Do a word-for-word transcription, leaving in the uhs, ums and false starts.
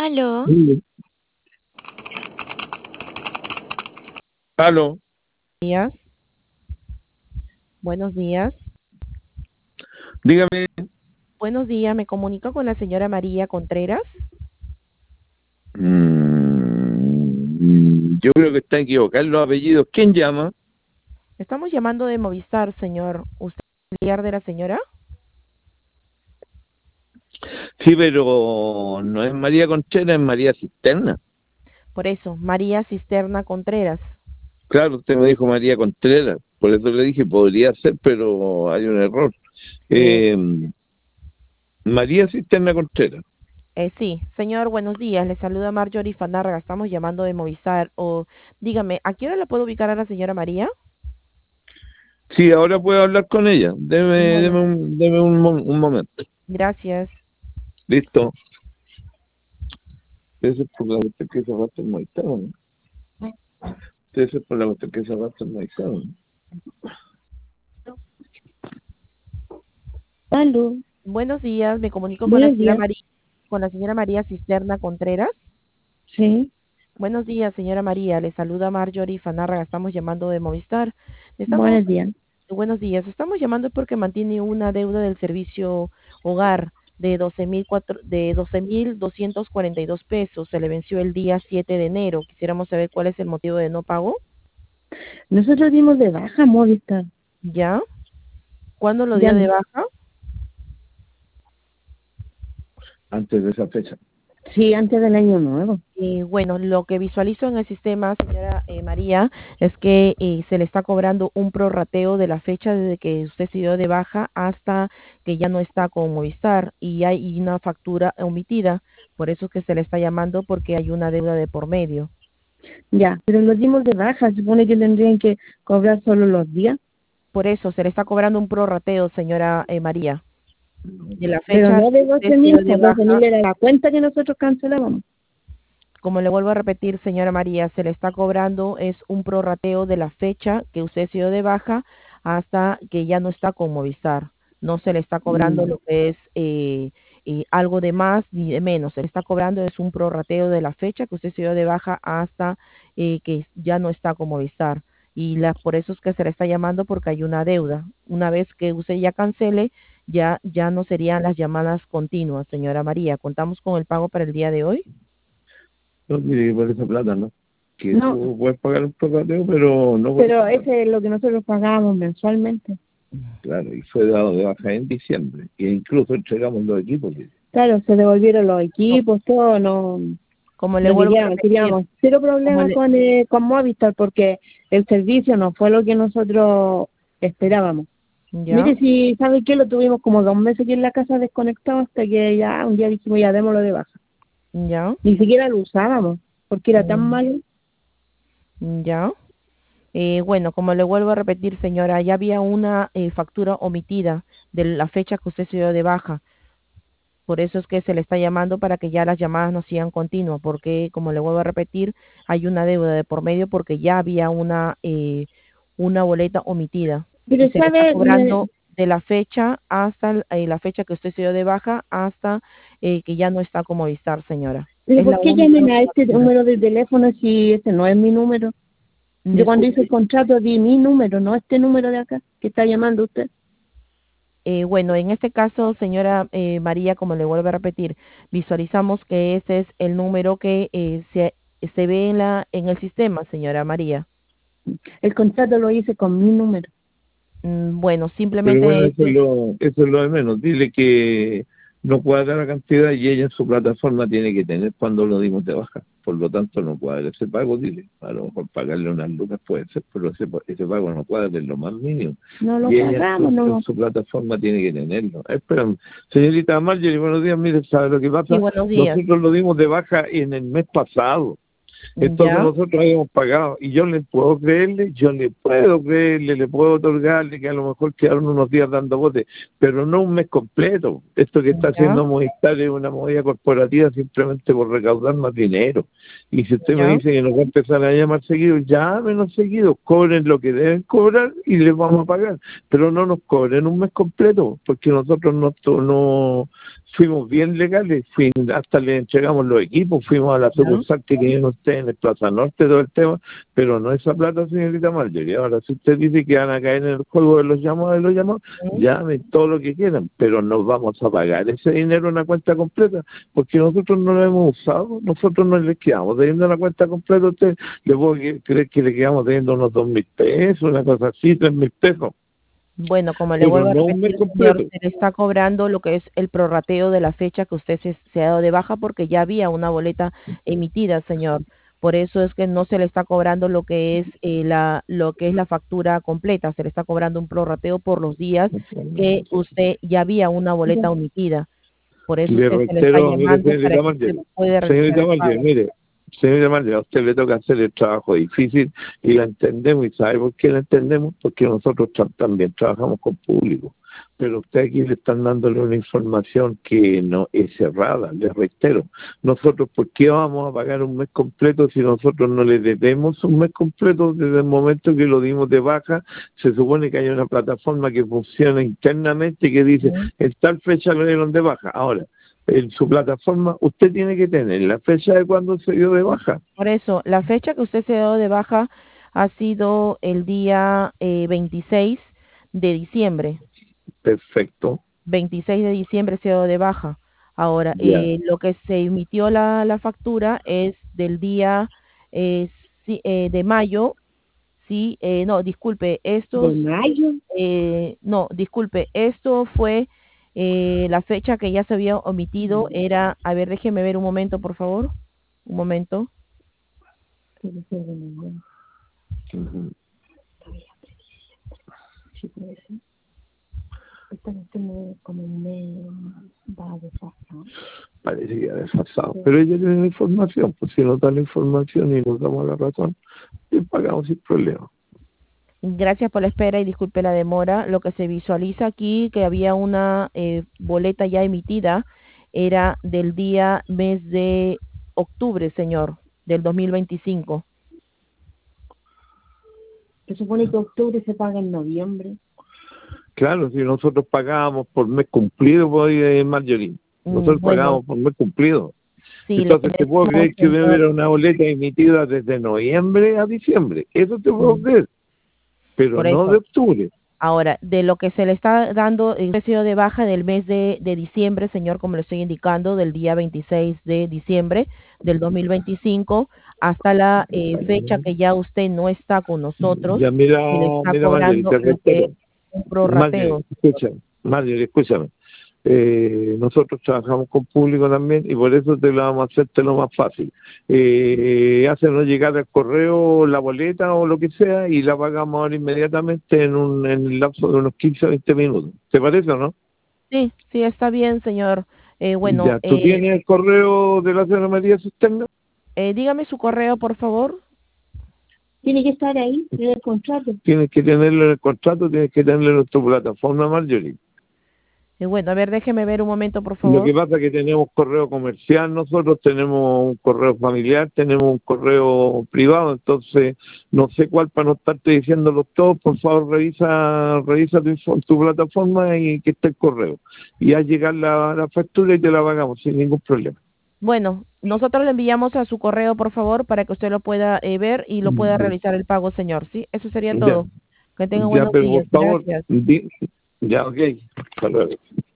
Aló, Sí. Aló, días, buenos días. dígame. Buenos días, me comunico con la señora María Contreras. Mm, yo creo que está equivocado en los apellidos. ¿Quién llama? Estamos llamando de Movistar, señor. ¿Usted es familiar de la señora? Sí, pero no es María Conchera, es María Cisterna. Por eso, María Cisterna Contreras. Claro, usted me dijo María Contreras, por eso le dije podría ser, pero hay un error. Eh, Eh, María Cisterna Contreras. eh, sí, señor, buenos días. Le saluda Marjorie Fanarga. Estamos llamando de Movistar. O dígame, ¿a qué hora la puedo ubicar a la señora María? Sí, ahora puedo hablar con ella. Deme, Bueno, deme, un, deme un, mo- un momento. gracias. Listo. Eso es por la cuestión que se va a hacer Moicano, ¿no? Eso es por la cuestión que se va a hacer Moicano, ¿no? aló, Buenos días, me comunico con la buenos señora días. María, con la señora María Cisterna Contreras. Sí, Buenos días, señora María. Le saluda Marjorie Fanarga. Estamos llamando de Movistar. Estamos, buenos días. buenos días. Estamos llamando porque mantiene una deuda del servicio hogar de doce mil cuatro, de doce mil doscientos cuarenta y dos pesos. Se le venció el día siete de enero. Quisiéramos saber cuál es el motivo de no pago. Nosotros dimos de baja Movistar. ¿Ya? ¿Cuándo lo Ya dio de no. baja? Antes de esa fecha. Sí, antes del año nuevo. Eh, bueno, lo que visualizo en el sistema, señora eh, María, es que eh, se le está cobrando un prorrateo de la fecha desde que usted se dio de baja hasta que ya no está con Movistar y hay una factura omitida, por eso es que se le está llamando porque hay una deuda de por medio. Ya, pero los dimos de baja. Se supone que tendrían que cobrar solo los días. Por eso se le está cobrando un prorrateo, señora eh, María, de la Pero fecha no que de usted doce se dio mil, de pues doce baja. mil era la cuenta que nosotros cancelábamos. Como le vuelvo a repetir, señora María, se le está cobrando es un prorrateo de la fecha que usted se dio de baja hasta que ya no está con Movistar. No se le está cobrando Mm. lo que es eh, eh, algo de más ni de menos. Se le está cobrando es un prorrateo de la fecha que usted se dio de baja hasta eh, que ya no está con Movistar. Y la, por eso es que se le está llamando porque hay una deuda. Una vez que usted ya cancele, ya, ya no serían las llamadas continuas, señora María. ¿Contamos con el pago para el día de hoy? No tiene que por esa plata, ¿no? Que No, tú puedes pagar un prorrateo, pero no por pero esa plata. ese es lo que nosotros pagábamos mensualmente. Claro, y fue dado de baja en diciembre. E incluso entregamos los equipos. dice. Claro, se devolvieron los equipos, todo, no, Como le no vuelvo a queríamos, repetir, queríamos cero como problema le, con, eh, con Movistar porque el servicio no fue lo que nosotros esperábamos. ¿ya? Mire, si sabe que lo tuvimos como dos meses aquí en la casa desconectado hasta que ya un día dijimos ya démoslo de baja. ¿Ya? Ni siquiera lo usábamos porque era tan Mm, malo. ¿Ya? Eh, bueno, como le vuelvo a repetir, señora, ya había una eh, factura omitida de la fecha que usted se dio de baja. Por eso es que se le está llamando para que ya las llamadas no sigan continuas, porque, como le vuelvo a repetir, hay una deuda de por medio porque ya había una, eh, una boleta omitida y Pero se le está sabe, me- cobrando de la fecha hasta eh, la fecha que usted se dio de baja hasta eh, que ya no está como Movistar, señora. pero Es ¿por la qué única llaman a este factura. número de teléfono si ese no es mi número? Yo cuando hice el Disculpe. contrato di mi número, no este número de acá que está llamando usted. Eh, bueno, en este caso, señora eh, María, como le vuelvo a repetir, visualizamos que ese es el número que eh, se, se ve en, la, en el sistema, señora María. El contrato lo hice con mi número. Mm, bueno, Pero bueno, simplemente eso es este, lo, eso es lo de menos. Dile que no cuadra la cantidad y ella en su plataforma tiene que tener cuando lo dimos de baja. Por lo tanto, no cuadra ese pago, dile. A lo mejor pagarle unas lucas puede ser, pero ese, ese pago no cuadra en lo más mínimo. No lo Y ella en pagamos, su, en no. su plataforma tiene que tenerlo. Espera, señorita Marjorie, buenos días. Mire, ¿sabe lo que sí, pasa? buenos días. Nosotros lo dimos de baja en el mes pasado. Entonces ¿Ya? nosotros habíamos pagado y yo le puedo creerle, yo le puedo creerle, le puedo otorgarle que a lo mejor quedaron unos días dando bote, pero no un mes completo. Esto que está ¿Ya? haciendo Movistar es una movida corporativa simplemente por recaudar más dinero. Y si usted me ¿Ya? dice que nos va a empezar a llamar seguido, llámenos seguido, cobren lo que deben cobrar y les vamos a pagar, pero no nos cobren un mes completo, porque nosotros no, no fuimos bien legales, fui, hasta le entregamos los equipos, fuimos a la ¿Ya? sucursal que tienen ustedes en el Plaza Norte, todo el tema, pero no esa plata, señorita Marjorie. Ahora, si usted dice que van a caer en el juego de los llamados de los llamados, ¿Mm? llamen todo lo que quieran, pero nos vamos a pagar ese dinero en una cuenta completa, porque nosotros no lo hemos usado, nosotros no les quedamos debiendo la cuenta completa a usted, le puedo creer que le quedamos debiendo unos dos mil pesos, una cosa así, tres mil pesos, Bueno, como le pero vuelvo a no un mes repetir, señor, completo. se le está cobrando lo que es el prorrateo de la fecha que usted se, se ha dado de baja porque ya había una boleta emitida, señor. Por eso es que no se le está cobrando lo que es eh, la lo que es la factura completa, se le está cobrando un prorrateo por los días que usted ya había una boleta emitida. Por eso es Le que se le está reitero, mire, llamando para señorita que usted Marjorie, pueda realizar señorita el Marjorie, pago. mire, señorita Marjorie, a usted le toca hacer el trabajo difícil y la entendemos, y ¿sabe por qué la entendemos? Porque nosotros tra- también trabajamos con público, pero usted aquí le están dándole una información que no es cerrada, le reitero. Nosotros, ¿por qué vamos a pagar un mes completo si nosotros no le debemos un mes completo desde el momento que lo dimos de baja? Se supone que hay una plataforma que funciona internamente y que dice, ¿Mm? en tal fecha lo dieron de baja. Ahora, en su plataforma usted tiene que tener la fecha de cuando se dio de baja. Por eso, la fecha que usted se dio de baja ha sido el día eh, veintiséis de diciembre. Perfecto, veintiséis de diciembre se dio de baja. Ahora, ya. eh, lo que se emitió la, la factura es del día eh, sí, eh, de mayo, sí, eh, no, disculpe, ¿De estos, mayo? eh, no, disculpe, esto fue eh, la fecha que ya se había omitido, era, a ver, déjeme ver un momento, por favor, un momento. Puede ser de mayo. Ujú. Sí, puede ser. Esta vez tengo como un mes va desfasado. Parece que ha desfasado. Pero ella tiene la información, pues si nos da la información y nos damos la razón, y pagamos sin problema. Gracias por la espera y disculpe la demora. Lo que se visualiza aquí, que había una eh, boleta ya emitida, era del día mes de octubre, señor, del dos mil veinticinco. Se supone que octubre se paga en noviembre. Claro, si nosotros pagábamos por mes cumplido, pues, eh, Marjorie, Mm, nosotros bueno, pagábamos por mes cumplido. sí, lo que Entonces le te puedo decimos, creer que debe señor, haber una boleta emitida desde noviembre a diciembre. Eso te puedo mm, creer, pero por no de eso. octubre. Ahora, de lo que se le está dando el precio de baja del mes de, de diciembre, señor, como le estoy indicando, del día veintiséis de diciembre del dos mil veinticinco hasta la eh, fecha que ya usted no está con nosotros, Ya mira, se le está mira Marjorie, cobrando te lo que es reitero. un Marjorie, prorrateo. escúchame, Marjorie, escúchame. Eh, nosotros trabajamos con público también y por eso te lo vamos a hacerte lo más fácil. Eh, hácenos llegar al correo la boleta o lo que sea y la pagamos ahora inmediatamente en un en el lapso de unos quince a veinte minutos. ¿Te parece o no? Sí, sí, está bien, señor. Eh, bueno, Ya, ¿tú eh, tienes el correo de la señora María Cisterna? eh, dígame su correo, por favor. Tiene que estar ahí en el contrato. Tienes que tenerlo en el contrato, tienes que tenerlo en tu plataforma, Marjorie. Eh, bueno, a ver, déjeme ver un momento, por Lo que favor. pasa es que tenemos correo comercial, nosotros tenemos un correo familiar, tenemos un correo privado, entonces no sé cuál para no estarte diciéndolo todo, por favor revisa revisa tu, info- tu plataforma y que esté el correo. Y al llegar la, la factura y te la pagamos sin ningún problema. Bueno, nosotros le enviamos a su correo, por favor, para que usted lo pueda eh, ver y lo pueda Ya, realizar el pago, señor. Sí, eso sería ya, todo. Que tenga ya, buenos pero días. por favor, Gracias. di- ya, ok, hasta luego.